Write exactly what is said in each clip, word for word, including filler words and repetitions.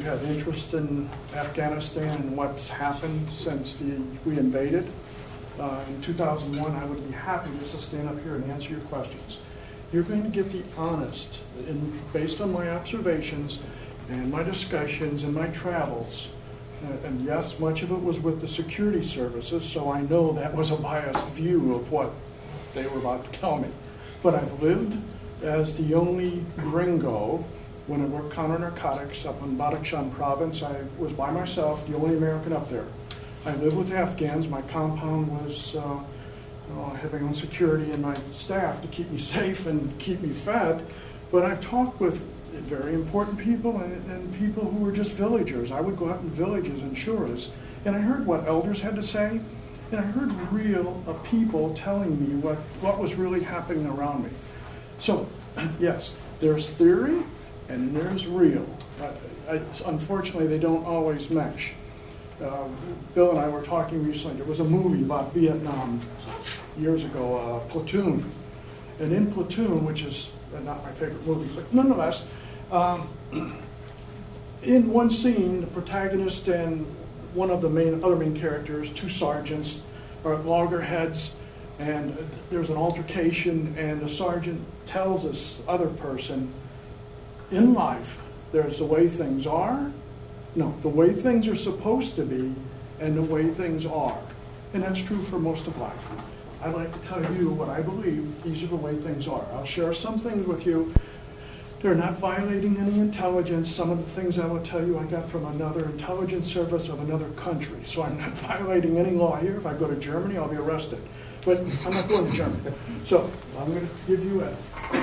have interest in Afghanistan and what's happened since the, we invaded. Uh, in two thousand one, I would be happy just to stand up here and answer your questions. You're going to get the honest, in, based on my observations and my discussions and my travels. Uh, and yes, much of it was with the security services, so I know that was a biased view of what they were about to tell me. But I've lived as the only gringo when I worked counter narcotics up in Badakhshan province. I was by myself, the only American up there. I lived with Afghans. My compound was, uh, you know, I had my own security and my staff to keep me safe and keep me fed. But I've talked with very important people and, and people who were just villagers. I would go out in villages and shuras, and I heard what elders had to say, and I heard real uh, people telling me what, what was really happening around me. So, yes, there's theory and there's real. Uh, I, unfortunately, they don't always mesh. Uh, Bill and I were talking recently. There was a movie about Vietnam years ago, uh, Platoon. And in Platoon, which is uh, not my favorite movie, but nonetheless, um, in one scene, the protagonist and one of the main other main characters, two sergeants, are at loggerheads, and there's an altercation, and the sergeant tells this other person, in life, there's the way things are, no, the way things are supposed to be, and the way things are. And that's true for most of life. I'd like to tell you what I believe these are the way things are. I'll share some things with you. They're not violating any intelligence. Some of the things I will tell you I got from another intelligence service of another country. So I'm not violating any law here. If I go to Germany, I'll be arrested. But I'm not going to Germany. So I'm going to give you a...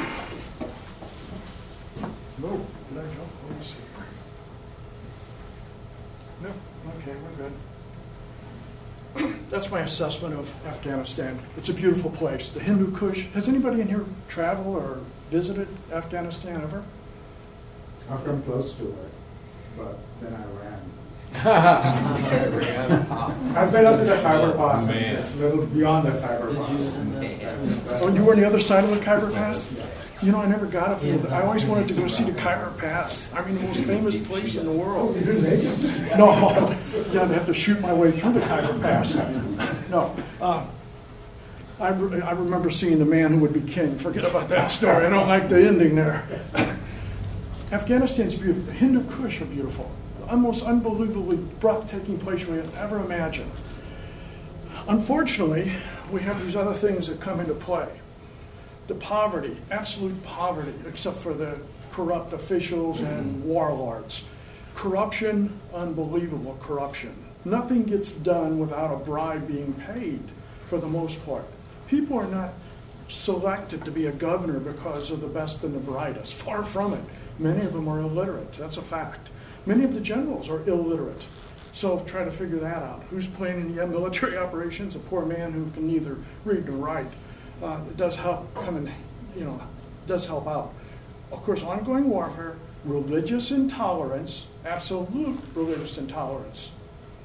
No, did I jump? Let me see. No, okay, we're good. That's my assessment of Afghanistan. It's a beautiful place. The Hindu Kush. Has anybody in here traveled or visited Afghanistan ever? I've come close to it, but then I ran. I've been up to the Khyber Pass. Oh, it's a little beyond the Khyber Pass. Oh, you were on the other side of the Khyber Pass? You know, I never got up there. I always wanted to go see the Khyber Pass. I mean, the most famous place in the world. Oh, you didn't make it? No, yeah, I'd have to shoot my way through the Khyber Pass. No. Uh, I, re- I remember seeing The Man Who Would Be King. Forget about that story. I don't like the ending there. Afghanistan's beautiful. The Hindu Kush are beautiful. The most unbelievably breathtaking place we could ever imagine. Unfortunately, we have these other things that come into play. The poverty, absolute poverty, except for the corrupt officials and warlords. Corruption, unbelievable corruption. Nothing gets done without a bribe being paid, for the most part. People are not selected to be a governor because of the best and the brightest. Far from it. Many of them are illiterate. That's a fact. Many of the generals are illiterate. So try to figure that out. Who's planning the military operations? A poor man who can neither read nor write. Uh, it does help come in, you know, does help out. Of course, ongoing warfare, religious intolerance, absolute religious intolerance.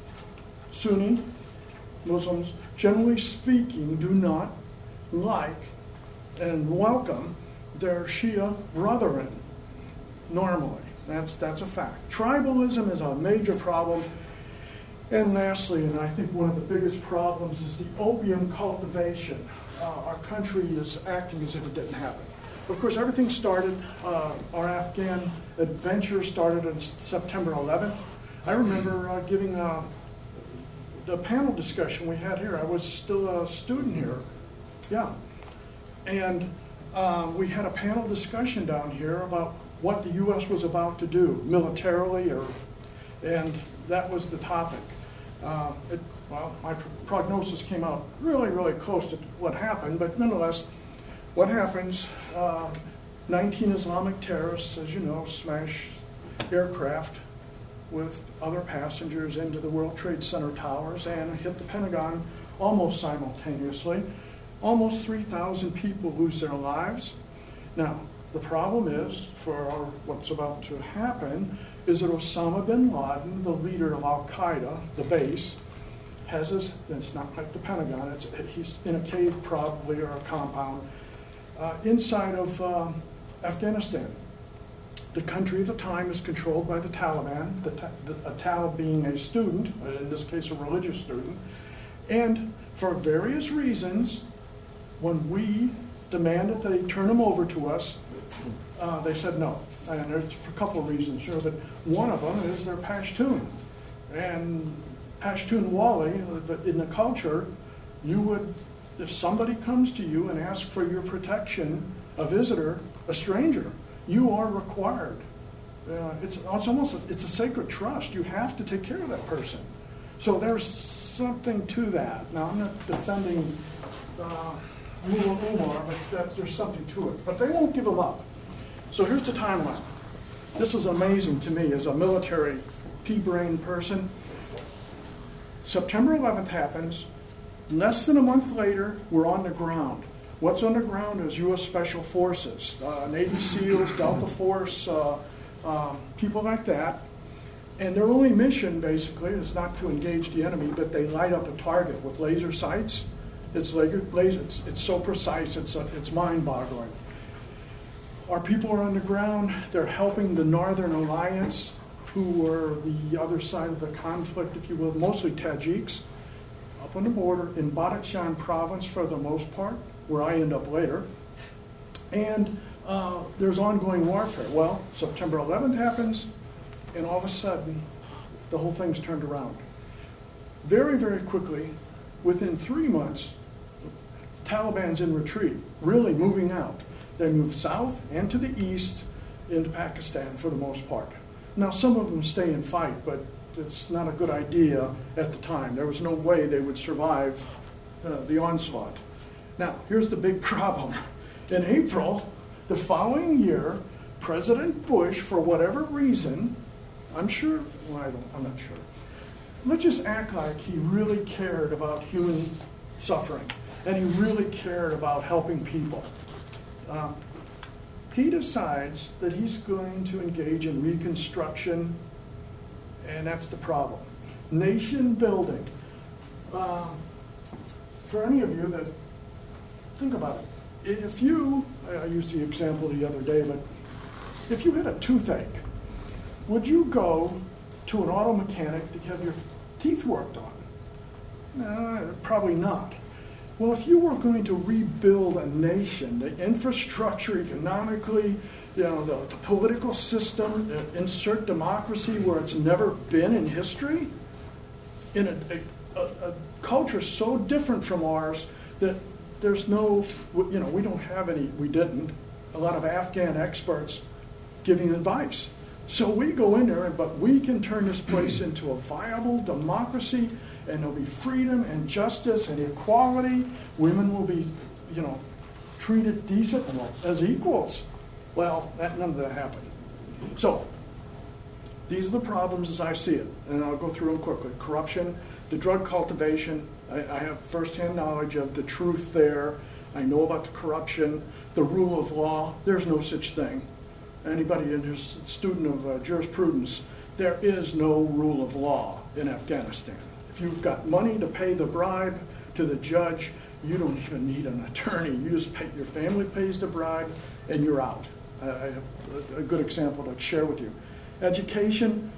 Sunni Muslims, generally speaking, do not like and welcome their Shia brethren normally. That's, that's a fact. Tribalism is a major problem. And lastly, and I think one of the biggest problems, is the opium cultivation. Uh, our country is acting as if it didn't happen. Of course, everything started, uh, our Afghan adventure started on September eleventh. I remember uh, giving uh, the panel discussion we had here. I was still a student here. Yeah. And uh, we had a panel discussion down here about what the U S was about to do militarily, or, and that was the topic. Uh, it, well, my pr- prognosis came out really, really close to what happened, but nonetheless, what happens, uh, nineteen Islamic terrorists, as you know, smash aircraft with other passengers into the World Trade Center towers and hit the Pentagon almost simultaneously. Almost three thousand people lose their lives. Now, the problem is, for our, what's about to happen, is that Osama bin Laden, the leader of Al-Qaeda, the base, has his, it's not like the Pentagon, it's, he's in a cave probably, or a compound, uh, inside of um, Afghanistan. The country at the time is controlled by the Taliban, the, ta the a Talib being a student, in this case a religious student, and for various reasons, when we demanded that they turn them over to us, uh, they said no. And there's for a couple of reasons, you know, but one of them is they're Pashtun. And Pashtunwali, in the culture, you would, if somebody comes to you and asks for your protection, a visitor, a stranger, you are required. Uh, it's, it's almost, a, it's a sacred trust. You have to take care of that person. So there's something to that. Now, I'm not defending uh, Mullah Omar, but that, there's something to it. But they won't give them up. So here's the timeline. This is amazing to me as a military pea-brain person. September eleventh happens. Less than a month later, we're on the ground. What's on the ground is U S Special Forces, uh, Navy SEALs, Delta Force, uh, um, people like that. And their only mission, basically, is not to engage the enemy, but they light up a target with laser sights. It's, laser, it's, it's so precise, it's, uh, it's mind-boggling. Our people are on the ground. They're helping the Northern Alliance, who are the other side of the conflict, if you will, mostly Tajiks, up on the border in Badakhshan province for the most part, where I end up later. And uh, there's ongoing warfare. Well, September eleventh happens, and all of a sudden, the whole thing's turned around. Very, very quickly, within three months, the Taliban's in retreat, really moving out. They move south and to the east into Pakistan for the most part. Now, some of them stay and fight, but it's not a good idea at the time. There was no way they would survive uh, the onslaught. Now, here's the big problem. In April, the following year, President Bush, for whatever reason, I'm sure, well, I don't, I'm not sure. Let's just act like he really cared about human suffering, and he really cared about helping people. Uh, he decides that he's going to engage in reconstruction, and that's the problem. Nation building. Uh, for any of you that think about it, if you, I used the example the other day, but if you had a toothache, would you go to an auto mechanic to have your teeth worked on? No, probably not. Well, if you were going to rebuild a nation, the infrastructure economically, you know, the, the political system, uh, insert democracy where it's never been in history, in a, a, a culture so different from ours that there's no, you know, we don't have any, we didn't, a lot of Afghan experts giving advice. So we go in there, but we can turn this place into a viable democracy, and there'll be freedom and justice and equality. Women will be, you know, treated decent as equals. Well, that, none of that happened. So these are the problems as I see it, and I'll go through them quickly. Corruption, the drug cultivation. I, I have firsthand knowledge of the truth there. I know about the corruption, the rule of law. There's no such thing. Anybody in who's a student of uh, jurisprudence, there is no rule of law in Afghanistan. If you've got money to pay the bribe to the judge, you don't even need an attorney. You just pay, your family pays the bribe, and you're out. I, I have a, a good example to share with you. Education,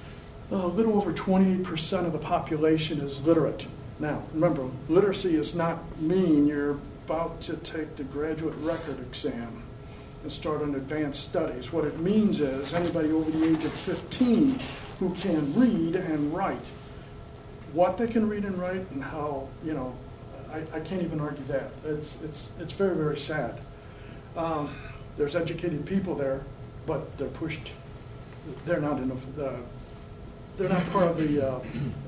a little over twenty-eight percent of the population is literate. Now, remember, literacy does not mean you're about to take the graduate record exam and start on advanced studies. What it means is anybody over the age of fifteen who can read and write. What they can read and write and how, you know, I, I can't even argue that. It's, it's, it's very, very sad. Um, there's educated people there, but they're pushed, they're not enough, uh, they're not part of the uh, uh,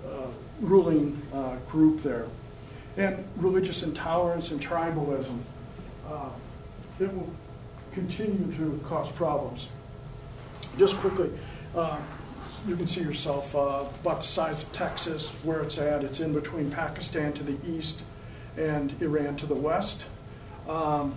ruling uh, group there. And religious intolerance and tribalism, uh, it will continue to cause problems. Just quickly, uh, you can see yourself uh, about the size of Texas, where it's at. It's in between Pakistan to the east and Iran to the west. Um,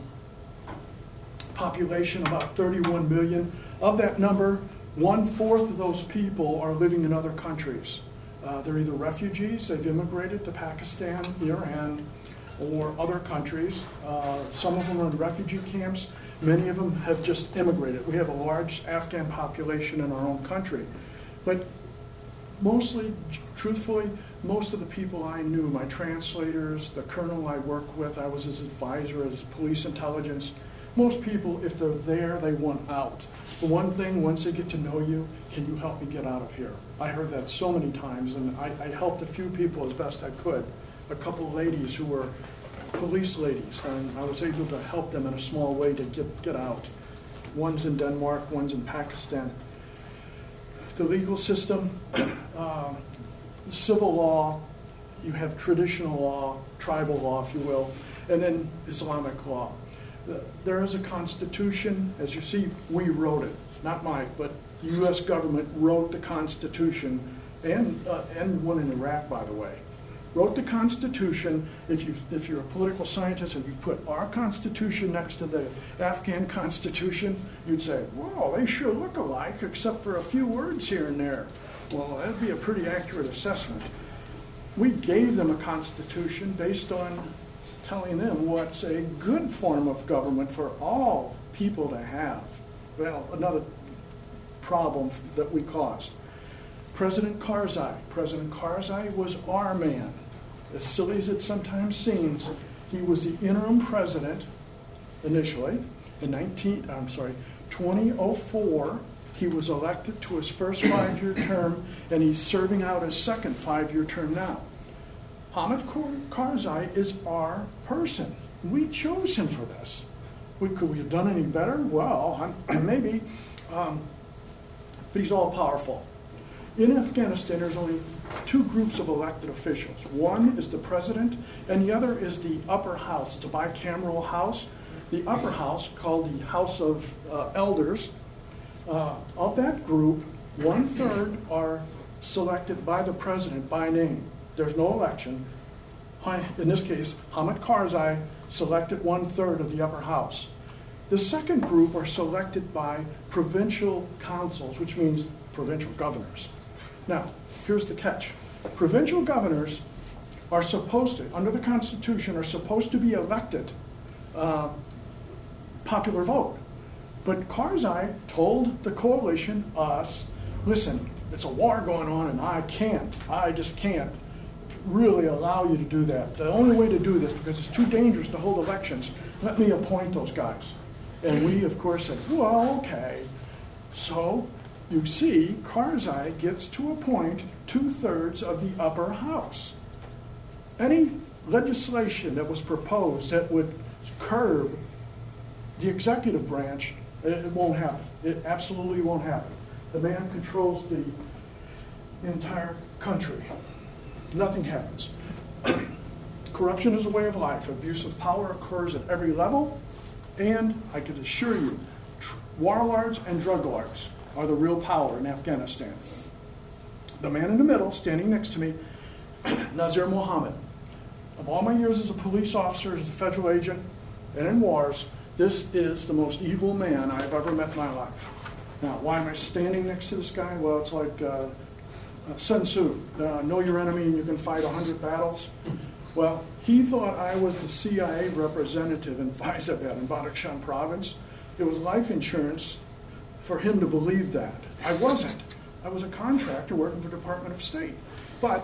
population about thirty-one million. Of that number, one-fourth of those people are living in other countries. Uh, they're either refugees, they've immigrated to Pakistan, Iran, or other countries. Uh, some of them are in refugee camps. Many of them have just immigrated. We have a large Afghan population in our own country. But mostly, truthfully, most of the people I knew, my translators, the colonel I worked with, I was his advisor as police intelligence. Most people, if they're there, they want out. The one thing, once they get to know you, can you help me get out of here? I heard that so many times, and I, I helped a few people as best I could. A couple of ladies who were police ladies, and I was able to help them in a small way to get, get out. One's in Denmark, one's in Pakistan. The legal system, uh, civil law, you have traditional law, tribal law, if you will, and then Islamic law. There is a constitution. As you see, we wrote it, not Mike, but the U S government wrote the Constitution, and uh, and one in Iraq, by the way. Wrote the Constitution. If you if you're a political scientist and you put our Constitution next to the Afghan Constitution, you'd say, "Whoa, they sure look alike, except for a few words here and there." Well, that'd be a pretty accurate assessment. We gave them a Constitution based on telling them what's a good form of government for all people to have. Well, another problem that we caused. President Karzai. President Karzai was our man. As silly as it sometimes seems, he was the interim president initially. In nineteen, I'm sorry, twenty oh four, he was elected to his first five-year term, and he's serving out his second five-year term now. Hamid Karzai is our person. We chose him for this. We, could we have done any better? Well, maybe. Um, but he's all powerful. In Afghanistan, there's only two groups of elected officials. One is the president, and the other is the upper house. It's a bicameral house. The upper house, called the House of uh, Elders, uh, of that group, one-third are selected by the president by name. There's no election. In this case, Hamid Karzai selected one-third of the upper house. The second group are selected by provincial councils, which means provincial governors. Now, here's the catch. Provincial governors are supposed to, under the Constitution, are supposed to be elected uh, popular vote. But Karzai told the coalition, us, listen, it's a war going on and I can't, I just can't really allow you to do that. The only way to do this, because it's too dangerous to hold elections, let me appoint those guys. And we, of course, said, well, okay. So, you see, Karzai gets to appoint two-thirds of the upper house. Any legislation that was proposed that would curb the executive branch, it won't happen. It absolutely won't happen. The man controls the entire country. Nothing happens. Corruption is a way of life. Abuse of power occurs at every level, and I can assure you, warlords and drug lords are the real power in Afghanistan. The man in the middle, standing next to me, Nazir Mohammed. Of all my years as a police officer, as a federal agent, and in wars, this is the most evil man I've ever met in my life. Now, why am I standing next to this guy? Well, it's like uh, uh, Sun Tzu, uh, know your enemy and you can fight a hundred battles. Well, he thought I was the C I A representative in Faizabad in Badakhshan province. It was life insurance for him to believe that. I wasn't. I was a contractor working for the Department of State. But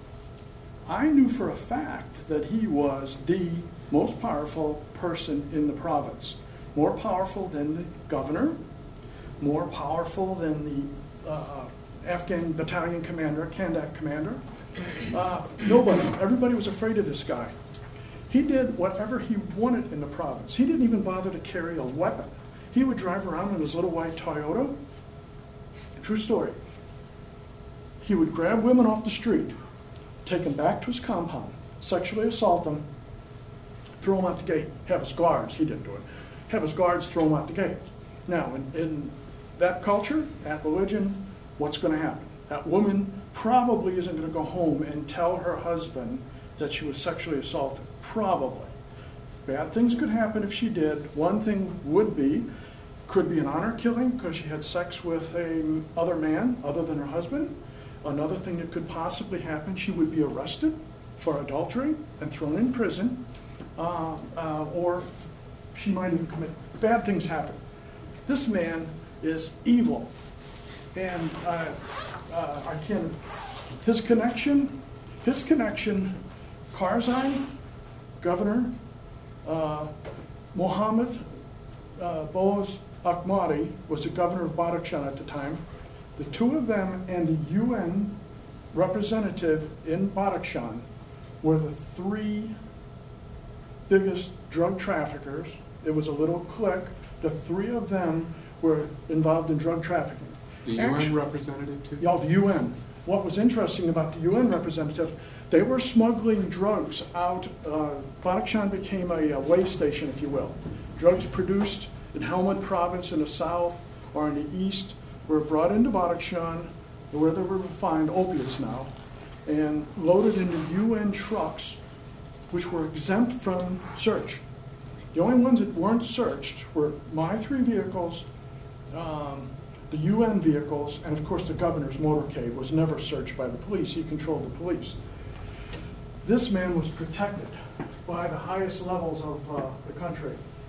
I knew for a fact that he was the most powerful person in the province. More powerful than the governor, more powerful than the uh, Afghan battalion commander, Kandak commander. Uh, nobody, everybody was afraid of this guy. He did whatever he wanted in the province. He didn't even bother to carry a weapon. He would drive around in his little white Toyota. True story. He would grab women off the street, take them back to his compound, sexually assault them, throw them out the gate, have his guards, he didn't do it, have his guards throw them out the gate. Now, in, in that culture, that religion, what's going to happen? That woman probably isn't going to go home and tell her husband that she was sexually assaulted. Probably. Bad things could happen if she did. One thing would be, could be an honor killing because she had sex with a other man other than her husband. Another thing that could possibly happen, she would be arrested for adultery and thrown in prison, uh, uh, or she might even commit bad things happen. This man is evil. And uh, uh, I can, his connection, his connection, Karzai, governor, uh, Mohammed uh, Boaz Ahmadi was the governor of Badakhshan at the time. The two of them and the U N representative in Badakhshan were the three biggest drug traffickers. It was a little clique. The three of them were involved in drug trafficking. The Actually, U N representative too? Yeah, the U N. What was interesting about the U N representative, they were smuggling drugs out. Uh, Badakhshan became a, a way station, if you will. Drugs produced in Helmand province in the south or in the east were brought into Badakhshan, where they were refined, opiates now, and loaded into U N trucks, which were exempt from search. The only ones that weren't searched were my three vehicles, um, the U N vehicles, and of course the governor's motorcade was never searched by the police. He controlled the police. This man was protected by the highest levels of uh, the country.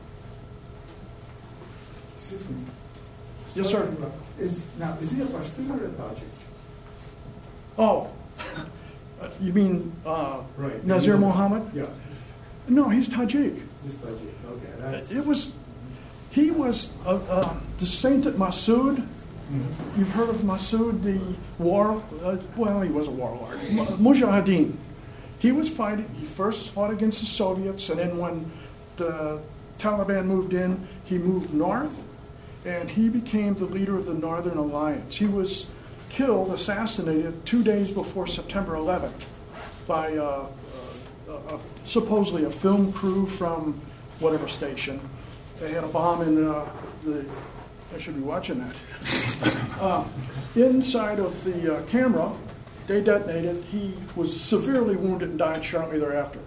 Excuse me. Yes, Sorry, sir. Is, now, is he a Pashtun or a Tajik? Oh, you mean uh, Right. Nazir Mohammed? Yeah, No, he's Tajik. he's Tajik. Okay, that's... It was, he was uh, uh, the saint at Massoud. Mhm. You've heard of Massoud, the war, uh, well, he was a warlord, M- Mujahideen. He was fighting, he first fought against the Soviets, and then when the Taliban moved in, he moved north, and he became the leader of the Northern Alliance. He was killed, assassinated, two days before September eleventh by uh, uh, uh, supposedly a film crew from whatever station. They had a bomb in uh, the, I should be watching that. uh, inside of the uh, camera, they detonated. He was severely wounded and died shortly thereafter.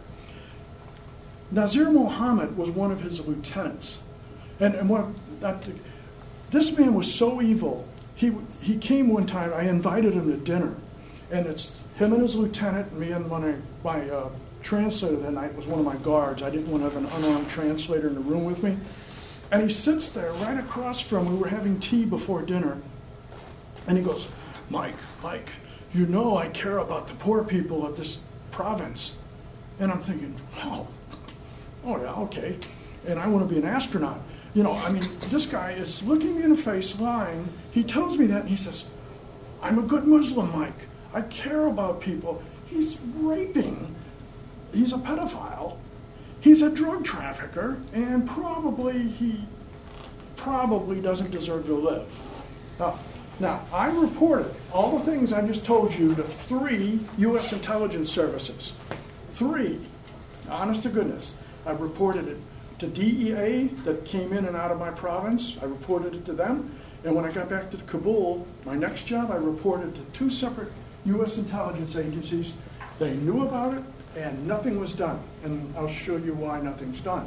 Nazir Mohammed was one of his lieutenants. And, and what, that, this man was so evil. He, he came one time, I invited him to dinner. And it's him and his lieutenant, me and my, my uh, translator that night was one of my guards. I didn't want to have an unarmed translator in the room with me. And he sits there right across from, we were having tea before dinner. And he goes, Mike, Mike, you know I care about the poor people of this province. And I'm thinking, oh, oh yeah, okay. And I want to be an astronaut. You know, I mean, this guy is looking me in the face, lying. He tells me that, and he says, I'm a good Muslim, Mike. I care about people. He's raping. He's a pedophile. He's a drug trafficker, and probably he probably doesn't deserve to live. Now, now, I reported all the things I just told you to three U S intelligence services. Three. Honest to goodness. I reported it to D E A that came in and out of my province. I reported it to them. And when I got back to Kabul, my next job, I reported to two separate U S intelligence agencies. They knew about it, and nothing was done. And I'll show you why nothing's done.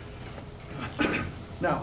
Now,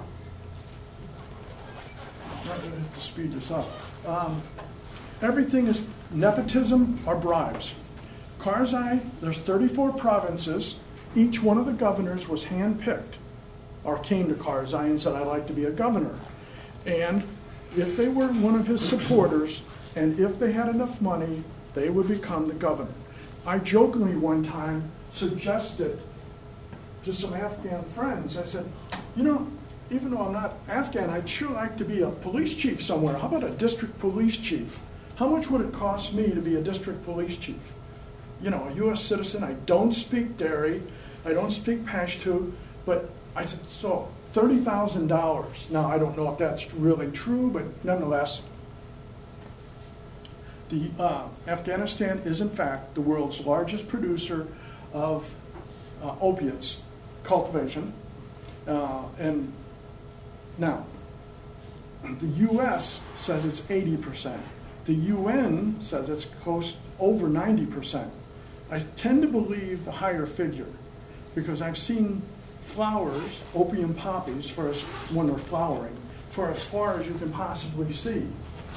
I'm going to have to speed this up. Um, everything is nepotism or bribes. Karzai, there's thirty-four provinces. Each one of the governors was handpicked or came to Karzai and said, I'd like to be a governor. And if they were one of his supporters and if they had enough money, they would become the governor. I jokingly one time suggested to some Afghan friends, I said, you know, even though I'm not Afghan, I'd sure like to be a police chief somewhere. How about a district police chief? How much would it cost me to be a district police chief? You know, a U S citizen, I don't speak Dari, I don't speak Pashto, but I said, so thirty thousand dollars. Now, I don't know if that's really true, but nonetheless, the uh, Afghanistan is in fact the world's largest producer of uh, opiates cultivation. Uh, and now, the U S says it's eighty percent. The U N says it's close over ninety percent. I tend to believe the higher figure because I've seen flowers, opium poppies, for as, when they're flowering, for as far as you can possibly see.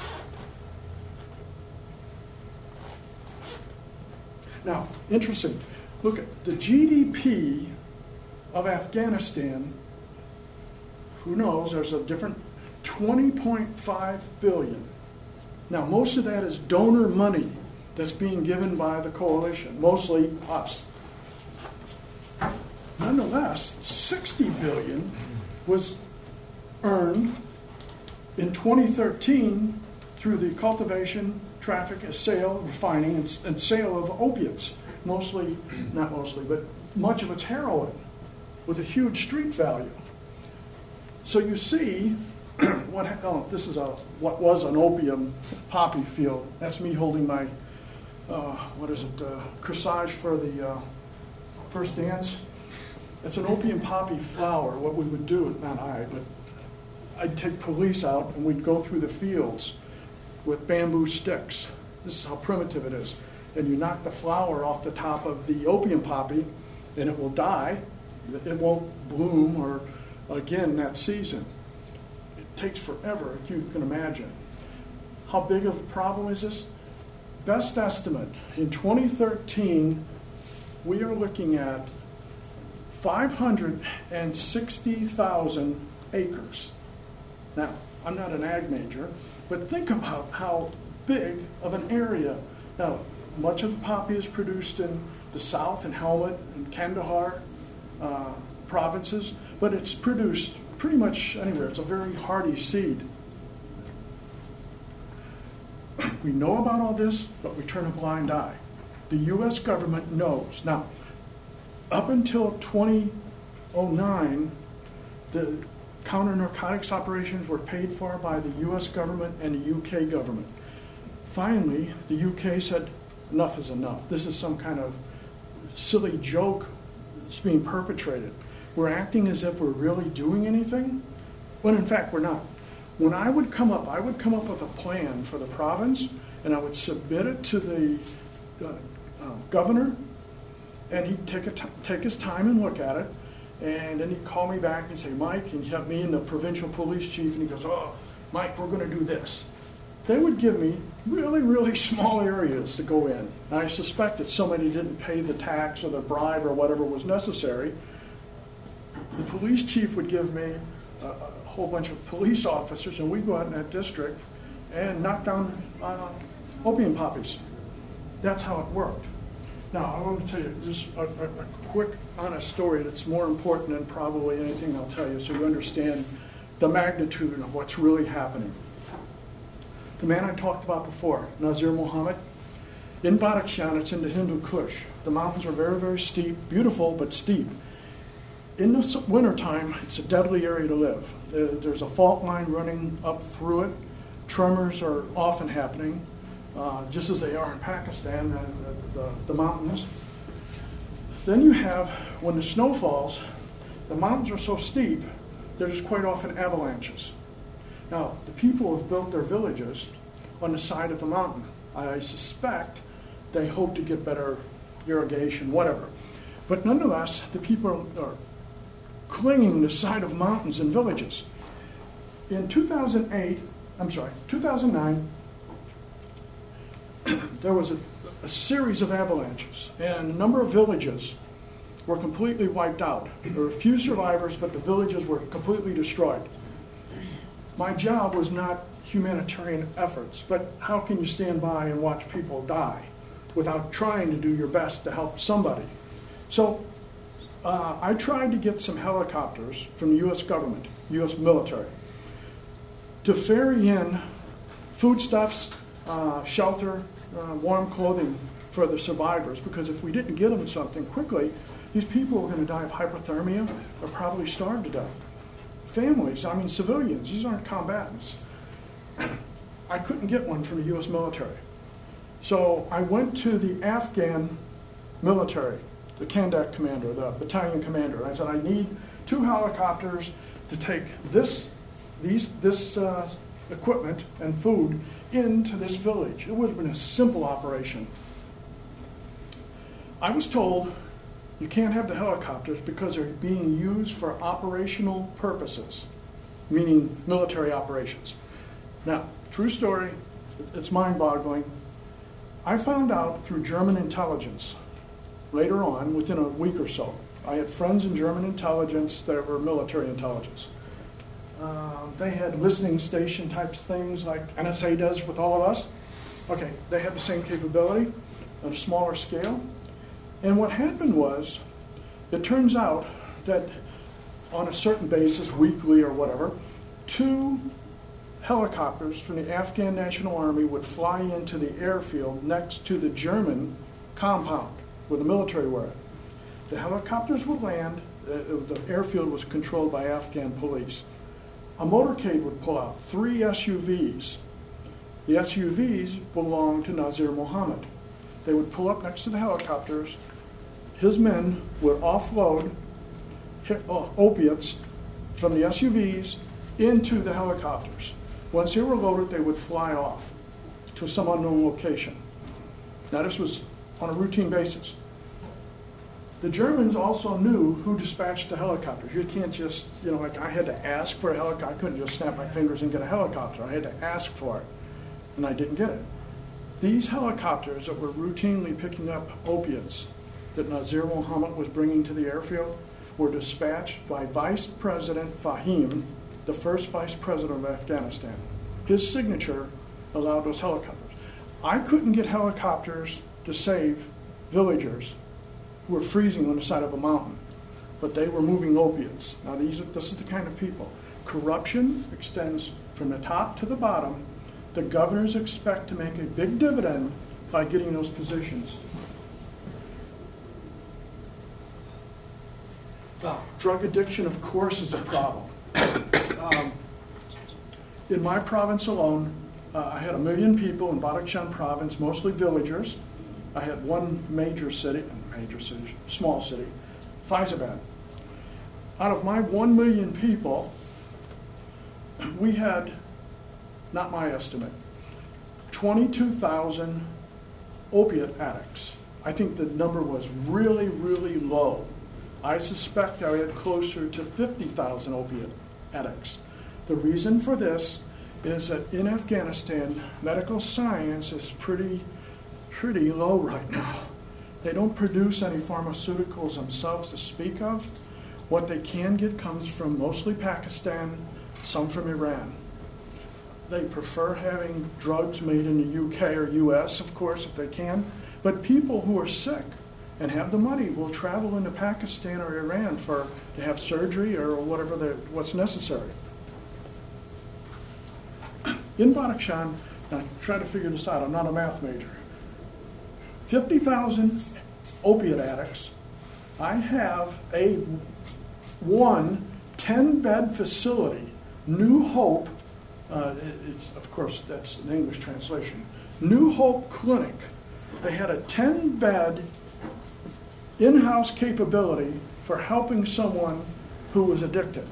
Now, interesting. Look at the G D P of Afghanistan who knows, there's a different twenty point five billion. Now, most of that is donor money that's being given by the coalition, mostly us. Nonetheless, sixty billion was earned in twenty thirteen through the cultivation, traffic, and sale, refining, and, and sale of opiates. Mostly, not mostly, but much of it's heroin with a huge street value. So you see, what oh, this is a what was an opium poppy field. That's me holding my, uh, what is it, uh, corsage for the uh, first dance. It's an opium poppy flower. What we would do, not I, but I'd take police out and we'd go through the fields with bamboo sticks. This is how primitive it is. And you knock the flower off the top of the opium poppy and it will die. It won't bloom or again that season. It takes forever, if you can imagine. How big of a problem is this? Best estimate, in twenty thirteen, we are looking at five hundred sixty thousand acres. Now, I'm not an ag major, but think about how big of an area. Now, much of the poppy is produced in the south, in Helmand and Kandahar uh, provinces, but it's produced pretty much anywhere. It's a very hardy seed. We know about all this, but we turn a blind eye. The U S government knows. Now, up until twenty oh nine, the counter-narcotics operations were paid for by the U S government and the U K government. Finally, the U K said, enough is enough. This is some kind of silly joke that's being perpetrated. We're acting as if we're really doing anything, when in fact we're not. When I would come up, I would come up with a plan for the province, and I would submit it to the uh, uh, governor, and he'd take, a t- take his time and look at it, and then he'd call me back and say, Mike, and he'd have me and the provincial police chief, and he goes, oh, Mike, we're going to do this. They would give me really, really small areas to go in. And I suspect that somebody didn't pay the tax or the bribe or whatever was necessary. The police chief would give me a, a whole bunch of police officers, and we'd go out in that district and knock down uh, opium poppies. That's how it worked. Now, I want to tell you just a, a, a quick, honest story that's more important than probably anything I'll tell you, so you understand the magnitude of what's really happening. The man I talked about before, Nazir Mohammed, in Badakhshan, it's in the Hindu Kush. The mountains are very, very steep, beautiful, but steep. In the wintertime, it's a deadly area to live. There's a fault line running up through it. Tremors are often happening, uh, just as they are in Pakistan, the, the, the mountains. Then you have, when the snow falls, the mountains are so steep, there's quite often avalanches. Now, the people have built their villages on the side of the mountain. I suspect they hope to get better irrigation, whatever. But nonetheless, the people are clinging to the side of mountains and villages. In two thousand eight, I'm sorry, two thousand nine, there was a, a series of avalanches, and a number of villages were completely wiped out. There were a few survivors, but the villages were completely destroyed. My job was not humanitarian efforts, but how can you stand by and watch people die without trying to do your best to help somebody? So uh, I tried to get some helicopters from the U S government, U S military, to ferry in foodstuffs, uh, shelter, uh, warm clothing for the survivors, because if we didn't get them something quickly, these people were going to die of hypothermia or probably starve to death. Families, I mean civilians, these aren't combatants. I couldn't get one from the U S military. So I went to the Afghan military, the Kandak commander, the battalion commander. I said, I need two helicopters to take this, these, this uh, equipment and food into this village. It would have been a simple operation. I was told you can't have the helicopters because they're being used for operational purposes, meaning military operations. Now, true story, it's mind-boggling. I found out through German intelligence later on, within a week or so. I had friends in German intelligence that were military intelligence. Uh, they had listening station types things like N S A does with all of us. Okay, they had the same capability on a smaller scale. And what happened was, it turns out that on a certain basis, weekly or whatever, two helicopters from the Afghan National Army would fly into the airfield next to the German compound where the military were at. The helicopters would land. Uh, the airfield was controlled by Afghan police. A motorcade would pull out, three S U Vs. The S U Vs belonged to Nazir Mohammed. They would pull up next to the helicopters. His men would offload opiates from the S U Vs into the helicopters. Once they were loaded, they would fly off to some unknown location. Now, this was on a routine basis. The Germans also knew who dispatched the helicopters. You can't just, you know, like I had to ask for a helicopter. I couldn't just snap my fingers and get a helicopter. I had to ask for it, and I didn't get it. These helicopters that were routinely picking up opiates that Nazir Mohammed was bringing to the airfield were dispatched by Vice President Fahim, the first vice president of Afghanistan. His signature allowed those helicopters. I couldn't get helicopters to save villagers who were freezing on the side of a mountain, but they were moving opiates. Now, these are, this is the kind of people. Corruption extends from the top to the bottom. The governors expect to make a big dividend by getting those positions. Uh, drug addiction, of course, is a problem. Um, in my province alone, uh, I had a million people in Badakhshan province, mostly villagers. I had one major city, major city, small city, Faizabad. Out of my one million people, we had, not my estimate, twenty-two thousand opiate addicts. I think the number was really, really low. I suspect I had closer to fifty thousand opiate addicts. The reason for this is that in Afghanistan, medical science is pretty, pretty low right now. They don't produce any pharmaceuticals themselves to speak of. What they can get comes from mostly Pakistan, some from Iran. They prefer having drugs made in the U K or U S, of course, if they can. But people who are sick and have the money will travel into Pakistan or Iran for to have surgery or whatever what's necessary. In Badakhshan, now try to figure this out, I'm not a math major. fifty thousand opiate addicts. I have a one ten-bed facility, New Hope, uh, it's of course that's an English translation, New Hope Clinic. They had a ten-bed in-house capability for helping someone who was addicted.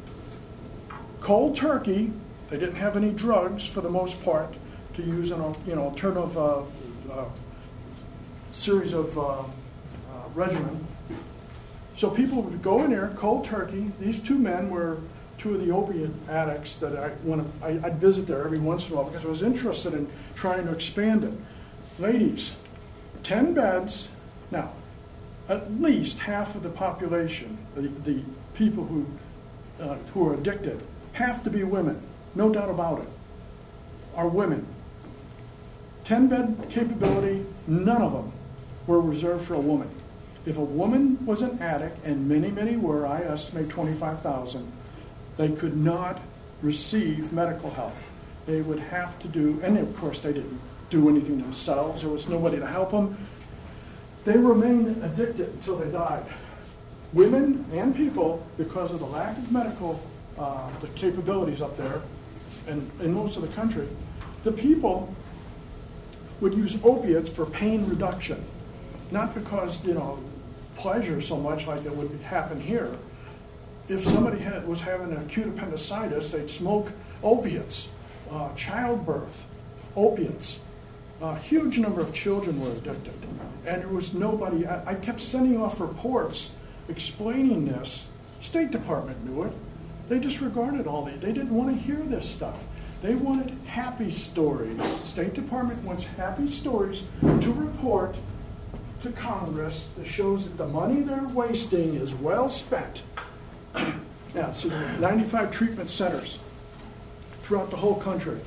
Cold turkey, they didn't have any drugs for the most part to use an you know, alternative uh, uh, series of uh, uh, regimen. So people would go in there, cold turkey. These two men were two of the opiate addicts that I want to, I, I'd visit there every once in a while because I was interested in trying to expand it. Ladies, ten beds. Now, at least half of the population, the, the people who uh, who are addicted, have to be women. No doubt about it. Are women. ten-bed capability, none of them were reserved for a woman. If a woman was an addict, and many, many were, I estimate twenty-five thousand, they could not receive medical help. They would have to do, and of course they didn't do anything themselves. There was nobody to help them. They remained addicted until they died. Women and people, because of the lack of medical uh, the capabilities up there, and in most of the country, the people would use opiates for pain reduction, not because, you know, pleasure so much like it would happen here. If somebody had, was having an acute appendicitis, they'd smoke opiates, uh, childbirth, opiates. A huge number of children were addicted, and there was nobody. I, I kept sending off reports explaining this. State Department knew it. They disregarded all that. They didn't want to hear this stuff. They wanted happy stories. State Department wants happy stories to report to Congress that shows that the money they're wasting is well spent. Yeah, see, ninety-five treatment centers throughout the whole country.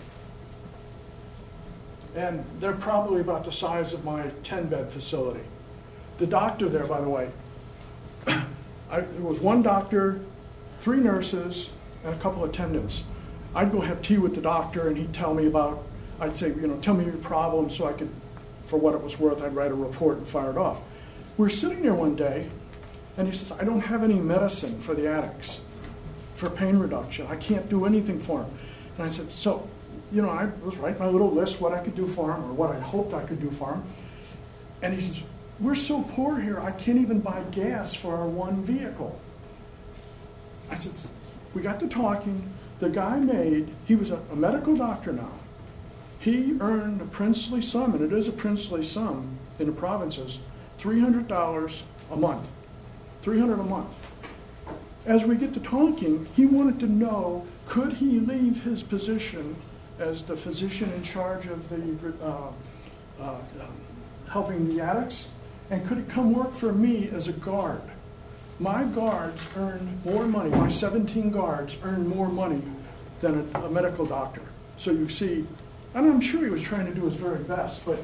And they're probably about the size of my ten-bed facility. The doctor there, by the way, I, there was one doctor, three nurses, and a couple of attendants. I'd go have tea with the doctor, and he'd tell me about, I'd say, you know, tell me your problem so I could, for what it was worth, I'd write a report and fire it off. We were sitting there one day, and he says, I don't have any medicine for the addicts, for pain reduction. I can't do anything for them. And I said, so, you know, I was writing my little list, what I could do for him, or what I hoped I could do for him. And he says, we're so poor here, I can't even buy gas for our one vehicle. I said, we got to talking. The guy made, he was a, a medical doctor now. He earned a princely sum, and it is a princely sum in the provinces, three hundred dollars a month. three hundred dollars a month. As we get to talking, he wanted to know, could he leave his position as the physician in charge of the uh, uh, helping the addicts, and could he come work for me as a guard? My guards earn more money, my seventeen guards earn more money than a, a medical doctor. So you see, and I'm sure he was trying to do his very best, but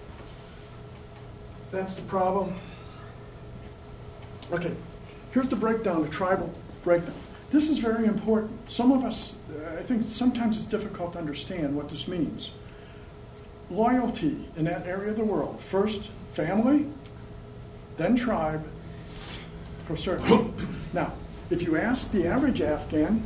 that's the problem. Okay, here's the breakdown, the tribal breakdown. This is very important. Some of us, I think sometimes it's difficult to understand what this means. Loyalty in that area of the world. First, family, then tribe, for certain. Now, if you ask the average Afghan,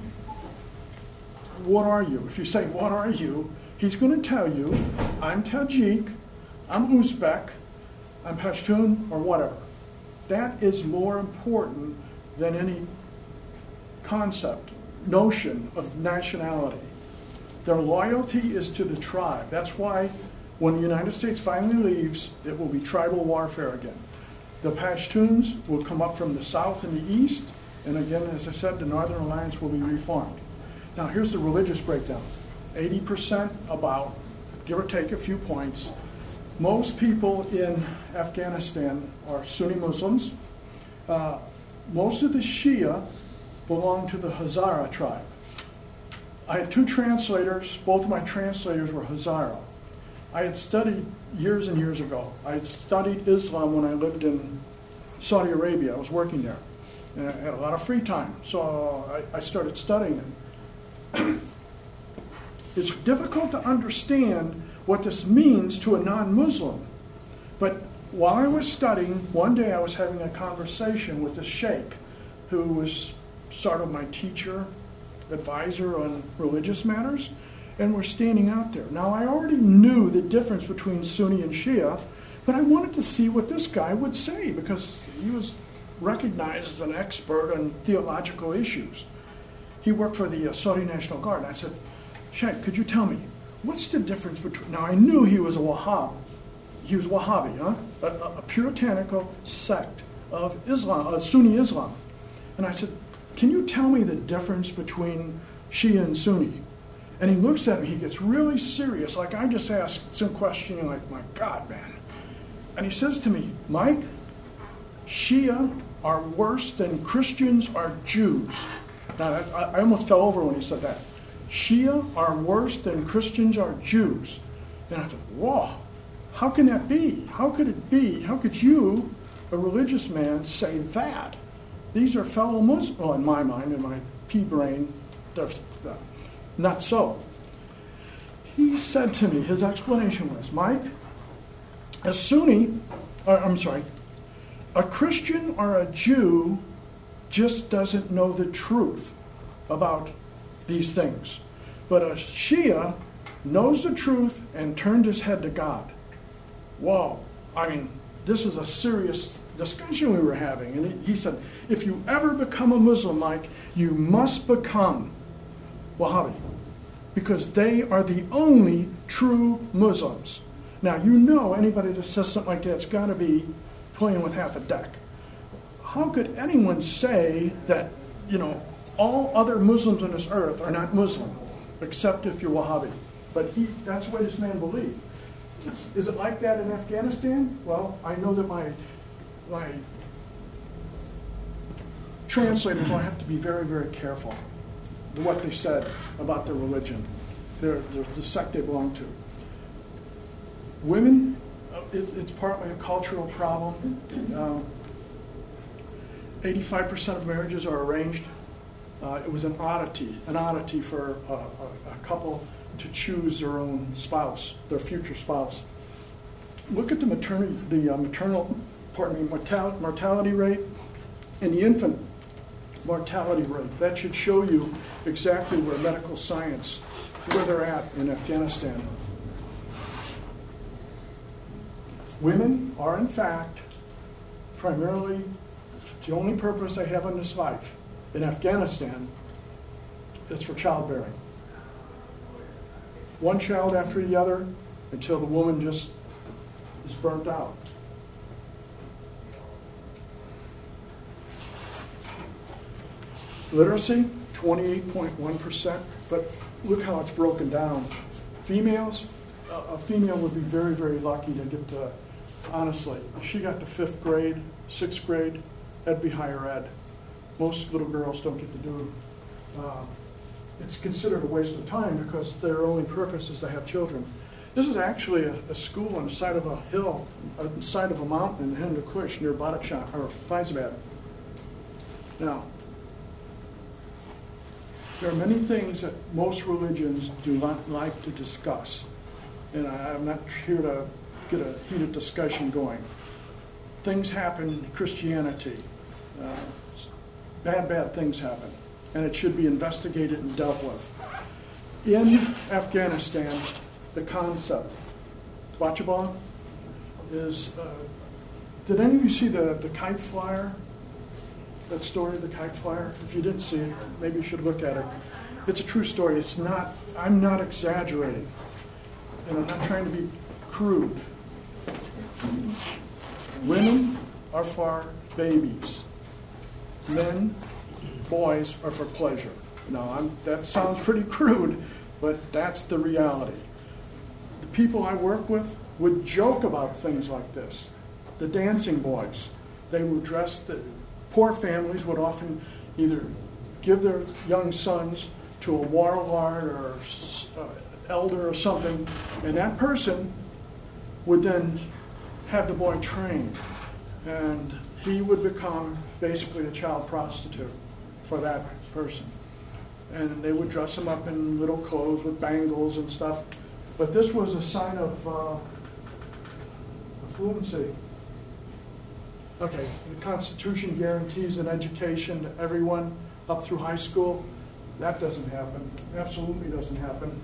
what are you? If you say, what are you? He's going to tell you, I'm Tajik, I'm Uzbek, I'm Pashtun, or whatever. That is more important than any concept, notion of nationality. Their loyalty is to the tribe. That's why when the United States finally leaves, it will be tribal warfare again. The Pashtuns will come up from the south and the east, and again, as I said, the Northern Alliance will be reformed. Now, here's the religious breakdown. eighty percent about, give or take a few points. Most people in Afghanistan are Sunni Muslims. Uh, most of the Shia belong to the Hazara tribe. I had two translators. Both of my translators were Hazara. I had studied years and years ago. I had studied Islam when I lived in Saudi Arabia. I was working there. And I had a lot of free time, so I, I started studying it. It's difficult to understand what this means to a non-Muslim. But while I was studying, one day I was having a conversation with a sheikh who was sort of my teacher, advisor on religious matters, and we're standing out there. Now, I already knew the difference between Sunni and Shia, but I wanted to see what this guy would say because he was recognized as an expert on theological issues. He worked for the uh, Saudi National Guard, and I said, Sheikh, could you tell me, what's the difference between... Now, I knew he was a Wahhab. He was Wahhabi, huh? A, a puritanical sect of Islam, uh, Sunni Islam. And I said, can you tell me the difference between Shia and Sunni? And he looks at me, he gets really serious, like I just asked some questioning, like, my God, man. And he says to me, Mike, Shia are worse than Christians are Jews. Now, I, I almost fell over when he said that. Shia are worse than Christians are Jews. And I thought, whoa, how can that be? How could it be? How could you, a religious man, say that? These are fellow Muslims. Well, in my mind, in my pea brain, they're not so. He said to me, his explanation was, Mike, a Sunni, or, I'm sorry, a Christian or a Jew just doesn't know the truth about these things. But a Shia knows the truth and turned his head to God. Whoa. I mean, this is a serious discussion we were having. And he said, if you ever become a Muslim, Mike, you must become Wahhabi. Because they are the only true Muslims. Now, you know anybody that says something like that's got to be playing with half a deck. How could anyone say that, you know, all other Muslims on this earth are not Muslim, except if you're Wahhabi? But he, that's what this man believed. It's, is it like that in Afghanistan? Well, I know that my, my translators will have to be very, very careful with what they said about their religion, their, their, the sect they belong to. Women, uh, it, it's partly a cultural problem. Um, eighty-five percent of marriages are arranged. Uh, it was an oddity, an oddity for a, a, a couple to choose their own spouse, their future spouse. Look at the maternity, the uh, maternal, pardon me, mortality, mortality rate and the infant mortality rate. That should show you exactly where medical science, where they're at in Afghanistan. Women are, in fact, primarily the only purpose they have in this life in Afghanistan is for childbearing. One child after the other until the woman just is burnt out. Literacy, twenty-eight point one percent, but look how it's broken down. Females, a, a female would be very, very lucky to get to, honestly, if she got to fifth grade, sixth grade, that'd be higher ed. Most little girls don't get to do. Uh, it's considered a waste of time because their only purpose is to have children. This is actually a, a school on the side of a hill, on the side of a mountain in Hindu Kush near Badakhshan, or Faizabad. Now, there are many things that most religions do not like to discuss, and I, I'm not here to get a heated discussion going. Things happen in Christianity. Uh, bad, bad things happen, and it should be investigated and dealt with. In Afghanistan, the concept, Bachaba, is, uh, did any of you see the, the kite flyer? That story, the kite flyer? If you didn't see it, maybe you should look at it. It's a true story. It's not, I'm not exaggerating, and I'm not trying to be crude. Women are for babies. Men, boys are for pleasure. Now, I'm, that sounds pretty crude, but that's the reality. The people I work with would joke about things like this. The dancing boys, they would dress, the poor families would often either give their young sons to a warlord or uh, elder or something, and that person would then have the boy trained, and he would become basically a child prostitute for that person. And they would dress him up in little clothes with bangles and stuff. But this was a sign of uh, fluency. Okay, the Constitution guarantees an education to everyone up through high school. That doesn't happen. Absolutely doesn't happen.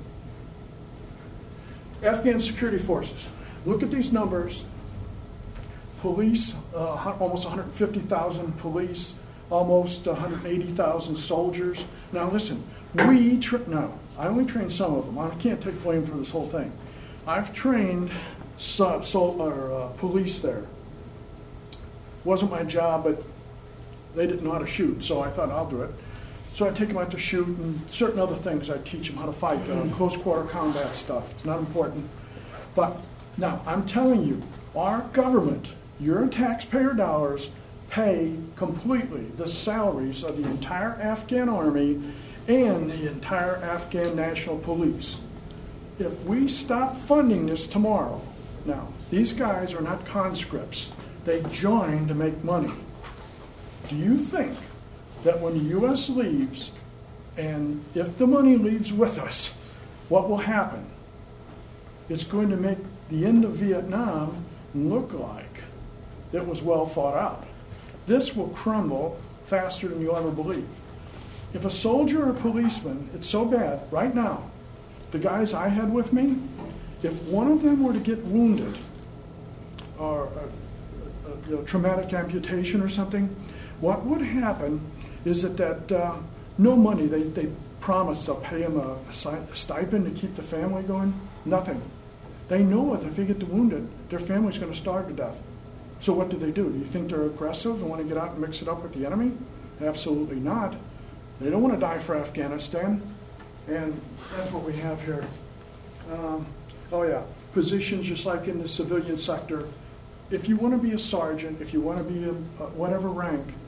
Afghan security forces. Look at these numbers. Police, uh, almost one hundred fifty thousand police, almost one hundred eighty thousand soldiers. Now listen, we, tra- no, I only trained some of them. I can't take blame for this whole thing. I've trained so, so, or, uh, police there. Wasn't my job, but they didn't know how to shoot, so I thought I'll do it. So I take them out to shoot, and certain other things I teach them how to fight, uh, close quarter combat stuff. It's not important. But now, I'm telling you, our government, your taxpayer dollars, pay completely the salaries of the entire Afghan army and the entire Afghan National Police. If we stop funding this tomorrow, now, these guys are not conscripts. They join to make money. Do you think that when the U S leaves, and if the money leaves with us, what will happen? It's going to make the end of Vietnam look like it was well thought out. This will crumble faster than you'll ever believe. If a soldier or a policeman, it's so bad, right now, the guys I had with me, if one of them were to get wounded or a, a, a, you know, traumatic amputation or something, what would happen is that, that uh, no money, they, they promise they'll pay him a, a stipend to keep the family going, nothing. They know if they get wounded, their family's going to starve to death. So what do they do? Do you think they're aggressive and want to get out and mix it up with the enemy? Absolutely not. They don't want to die for Afghanistan. And that's what we have here. Um, oh yeah, positions just like in the civilian sector. If you want to be a sergeant, if you want to be a, a whatever rank,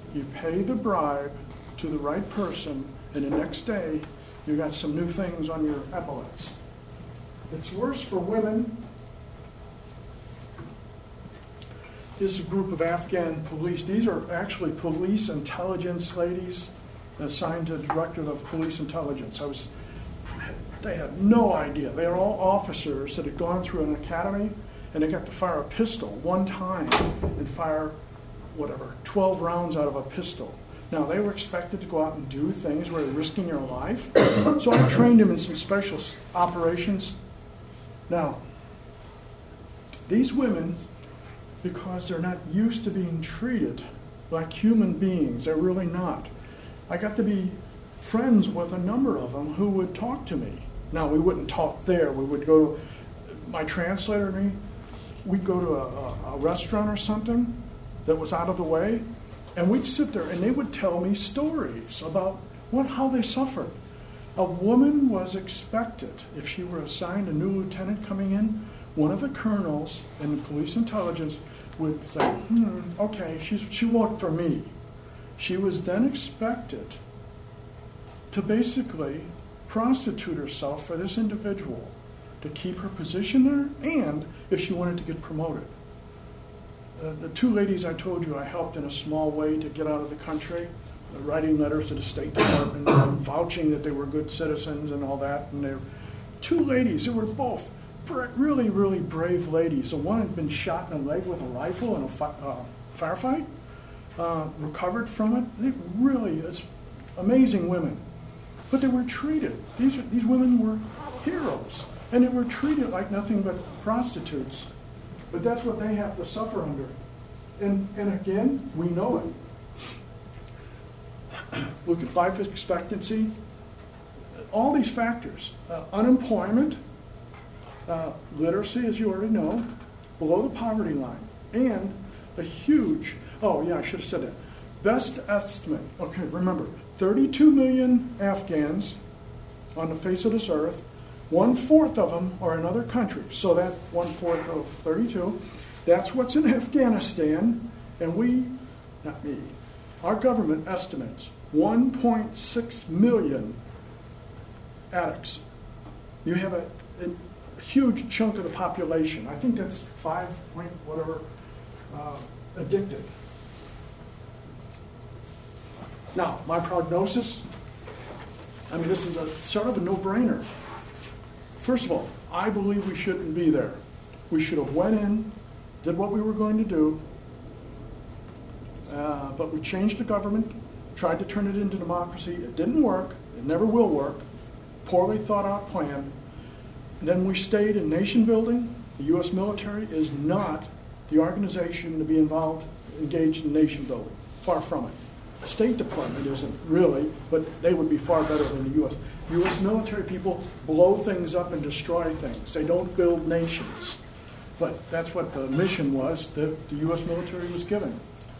You pay the bribe to the right person, and the next day you got some new things on your epaulets. It's worse for women. This is a group of Afghan police. These are actually police intelligence ladies assigned to the Directorate of Police Intelligence. I was, they had no idea. They are all officers that had gone through an academy, and they got to fire a pistol one time and fire, whatever, twelve rounds out of a pistol. Now, they were expected to go out and do things where they're risking your life. So I trained them in some special operations. Now, these women, because they're not used to being treated like human beings, they're really not. I got to be friends with a number of them who would talk to me. Now, we wouldn't talk there. We would go to, my translator and me, we'd go to a, a, a restaurant or something that was out of the way, and we'd sit there and they would tell me stories about what how they suffered. A woman was expected, if she were assigned a new lieutenant coming in, one of the colonels in the police intelligence would say, hmm, okay, she's, she worked for me. She was then expected to basically prostitute herself for this individual to keep her position there, and if she wanted to get promoted. Uh, the two ladies I told you I helped in a small way to get out of the country, uh, writing letters to the State Department, and vouching that they were good citizens and all that. And they're two ladies that were both bra- really, really brave ladies. The one had been shot in the leg with a rifle in a fi- uh, firefight, uh, recovered from it. They really, it's amazing women. But they were treated, these, these women were heroes, and they were treated like nothing but prostitutes. But that's what they have to suffer under. And, and again, we know it. Look at life expectancy. All these factors. Uh, unemployment, uh, literacy, as you already know, below the poverty line. And a huge, oh yeah, I should have said that. Best estimate, okay, remember, thirty-two million Afghans on the face of this earth. One-fourth of them are in other countries. So that one-fourth of thirty-two, that's what's in Afghanistan. And we, not me, our government estimates one point six million addicts. You have a, a huge chunk of the population. I think that's five point whatever uh, addicted. Now, my prognosis, I mean, this is a sort of a no-brainer. First of all, I believe we shouldn't be there. We should have went in, did what we were going to do, uh, but we changed the government, tried to turn it into democracy. It didn't work. It never will work. Poorly thought out plan. And then we stayed in nation building. The U S military is not the organization to be involved, engaged in nation building. Far from it. The State Department isn't really, but they would be far better than the U S U S military people blow things up and destroy things. They don't build nations. But that's what the mission was that the U S military was given.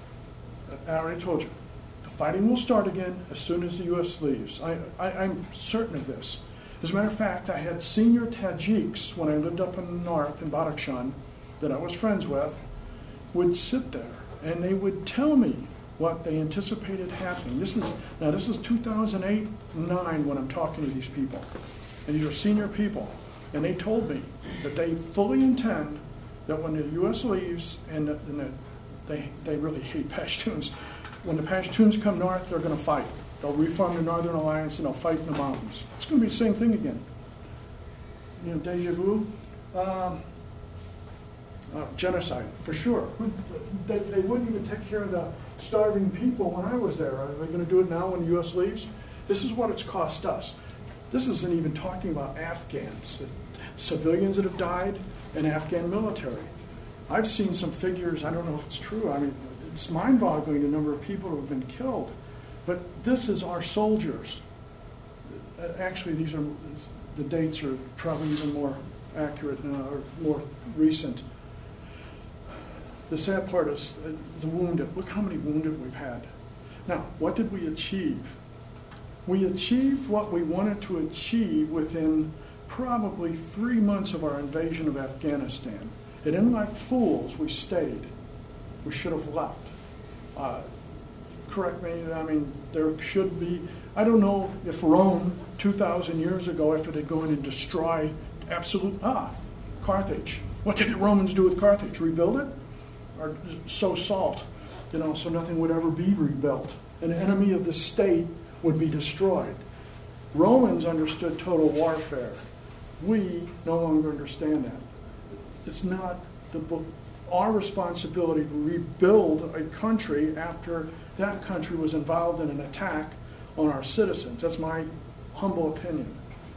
I already told you. The fighting will start again as soon as the U S leaves. I, I, I'm certain of this. As a matter of fact, I had senior Tajiks when I lived up in the north in Badakhshan that I was friends with, would sit there and they would tell me what they anticipated happening. This is now this is two thousand eight, nine when I'm talking to these people. And these are senior people. And they told me that they fully intend that when the U S leaves, and, the, and the, they, they really hate Pashtuns, when the Pashtuns come north, they're going to fight. They'll reform the Northern Alliance and they'll fight in the mountains. It's going to be the same thing again. You know, deja vu. Um, uh, genocide, for sure. They, they wouldn't even take care of the starving people when I was there. Are they going to do it now when the U S leaves? This is what it's cost us. This isn't even talking about Afghans, civilians that have died, and Afghan military. I've seen some figures, I don't know if it's true, I mean, it's mind-boggling the number of people who have been killed. But this is our soldiers. Actually, these are, the dates are probably even more accurate now, or more recent. The sad part is uh, the wounded. Look how many wounded we've had. Now, what did we achieve? We achieved what we wanted to achieve within probably three months of our invasion of Afghanistan. And then, like fools, we stayed. We should have left. Uh, correct me, I mean, there should be, I don't know if Rome, two thousand years ago, after they go in and destroy absolute, ah, Carthage. What did the Romans do with Carthage? Rebuild it? Or sow salt, you know, so nothing would ever be rebuilt. An enemy of the state would be destroyed. Romans understood total warfare. We no longer understand that. It's not the book. Our responsibility to rebuild a country after that country was involved in an attack on our citizens. That's my humble opinion.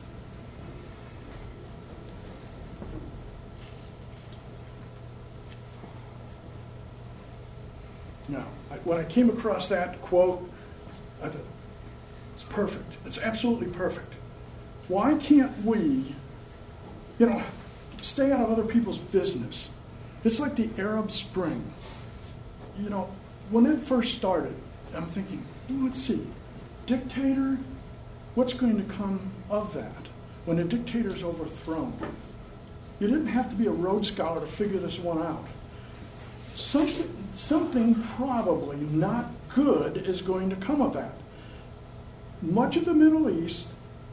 Now, I, when I came across that quote, I thought, it's perfect. It's absolutely perfect. Why can't we, you know, stay out of other people's business? It's like the Arab Spring. You know, when it first started, I'm thinking, well, let's see, dictator, what's going to come of that when a dictator's overthrown? You didn't have to be a Rhodes Scholar to figure this one out. Something, something probably not good is going to come of that. Much of the Middle East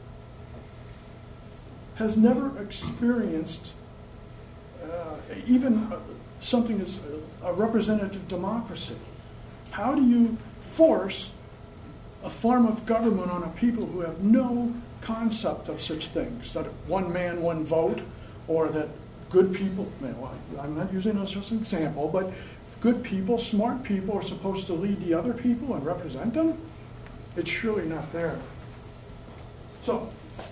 has never experienced uh, even uh, something as a, a representative democracy. How do you force a form of government on a people who have no concept of such things, that one man, one vote, or that good people, well, I'm not using this as an example, but good people, smart people are supposed to lead the other people and represent them? It's surely not there. So,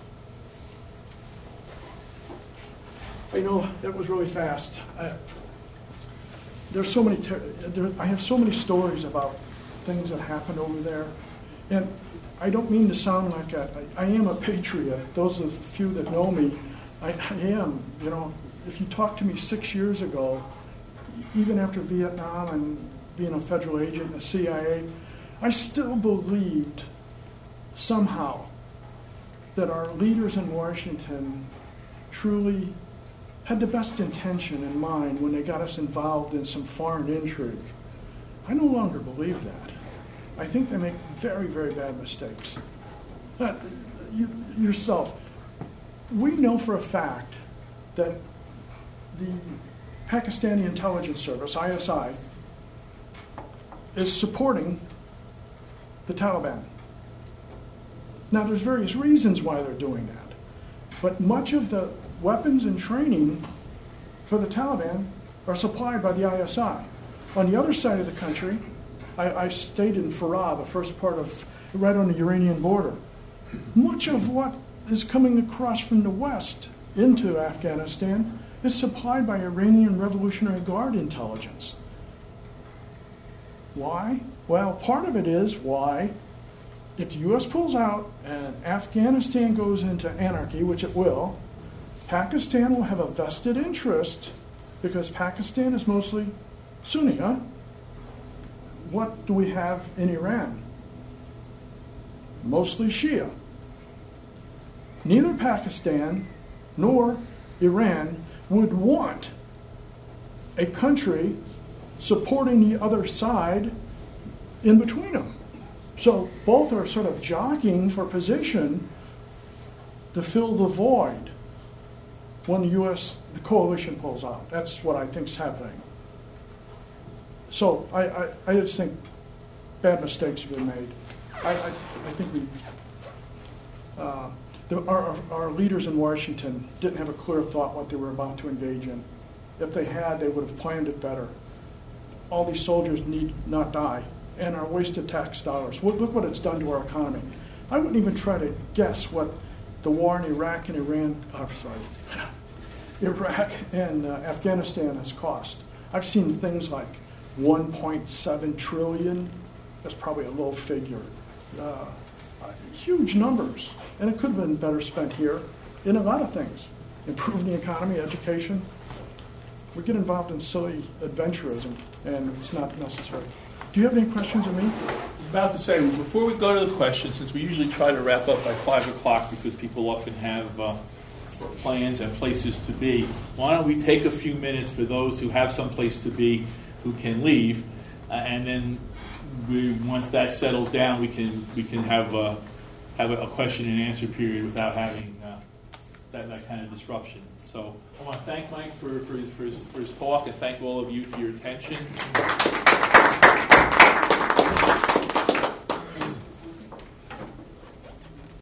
I know it was really fast. I, there's so many, ter- there, I have so many stories about things that happened over there. And I don't mean to sound like a, I, I am a patriot. Those of the few that know me, I, I am, you know. If you talked to me six years ago, even after Vietnam and being a federal agent in the C I A, I still believed somehow that our leaders in Washington truly had the best intention in mind when they got us involved in some foreign intrigue. I no longer believe that. I think they make very, very bad mistakes. Uh, you, yourself, we know for a fact that the Pakistani Intelligence Service, I S I, is supporting the Taliban. Now, there's various reasons why they're doing that, but much of the weapons and training for the Taliban are supplied by the I S I. On the other side of the country, I, I stayed in Farah, the first part of, right on the Iranian border. Much of what is coming across from the west into Afghanistan is supplied by Iranian Revolutionary Guard intelligence. Why? Well, part of it is why, if the U S pulls out and Afghanistan goes into anarchy, which it will, Pakistan will have a vested interest, because Pakistan is mostly Sunni, huh? What do we have in Iran? Mostly Shia. Neither Pakistan nor Iran would want a country supporting the other side in between them. So both are sort of jockeying for position to fill the void when the U S, the coalition pulls out. That's what I think is happening. So I, I, I just think bad mistakes have been made. I, I, I think we, uh, the, our, our leaders in Washington didn't have a clear thought what they were about to engage in. If they had, they would have planned it better. All these soldiers need not die and are wasted tax dollars. Look, look what it's done to our economy. I wouldn't even try to guess what the war in Iraq and Iran, oh, sorry, Iraq and uh, Afghanistan has cost. I've seen things like one point seven trillion. That's probably a low figure. Uh, uh, huge numbers. And it could have been better spent here in a lot of things. Improving the economy, education. We get involved in silly adventurism, and it's not necessary. Do you have any questions of me? About to say, before we go to the questions, since we usually try to wrap up by five o'clock because people often have uh, plans and places to be, why don't we take a few minutes for those who have some place to be who can leave, uh, and then we, once that settles down, we can, we can have a, have a question and answer period without having uh, that, that kind of disruption. So I want to thank Mike for, for, his, for, his, for his talk, and thank all of you for your attention.